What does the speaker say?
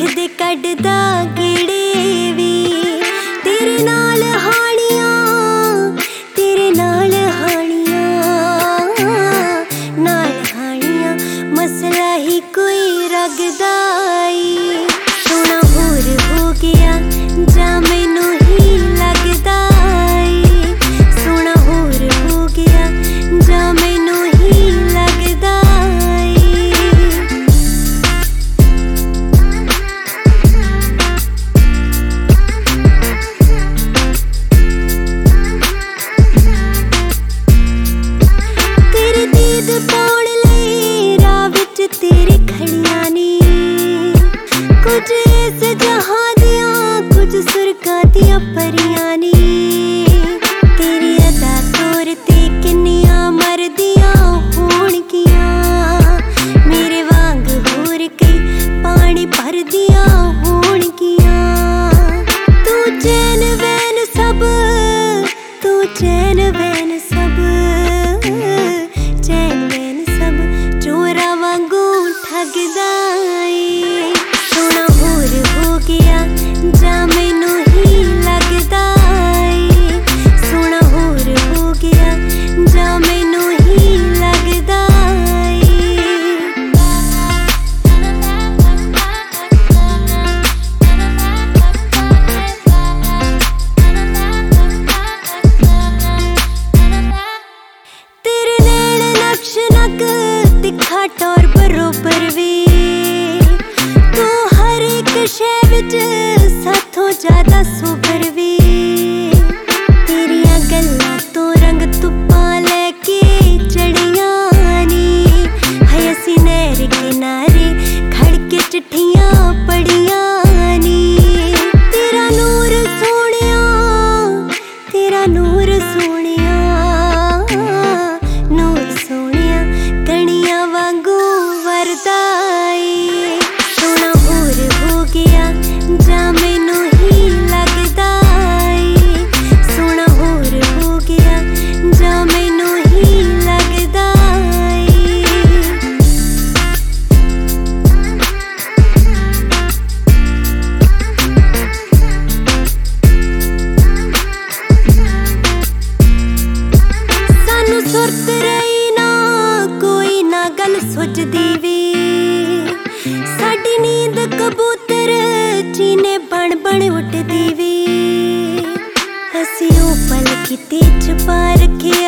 दे कड्डदा गेड़े we तेरे नाल हानियां, तेरे नाल हानियां मसला ही कोई रगदा ई। सोना होर हो गया जा मैनू ही लगदा ई, सोना होर हो गया जा मैनू ही लगदा ई। तेरे दीद पाउण लई राह विच तेरे खड़ियां नी, कुछ इस जहां दियां कुछ सुरगां दियां परियां नी। तेरी अदा तौर ते किन्नियां मरदियां होणगियां, मेरे वांग होर कई पानी भरदियां होणगियां। तू चैन वैन सब, तू चैन वैन सब, चैन वैन सब चोरा वांगू ठगदा ई। सोना होर हो गया जा मैनू ही लगदा ई, सोना होर हो गया जा मैनू ही लगदा ई। तेरे नैन नक्श नक तिखा टौर बरोबर वी, तू हर एक शै विच साथों ज्यादा सोबर वी। तेरियां गल्लां तो रंग तुप्पां लैके चढ़ियां नी, है असीं नैर किनारे खड़ के चिट्ठियां पढ़ियां नी। तेरा नूर सोहणिया, तेरा नूर सोहणिया, नूर सोहणिया कणियां वांगू वरदा ई। सोना होर हो गया जा मैनू ही लगदा ई, सोना होर हो गया जा मैनू ही लगदा ई। सानू सुरत रही ना कोई ना गल सुझदी वी, साडी नींद कबूतर चीने बन बन उठदी वी। असीं ओ पल किते छुपा रखे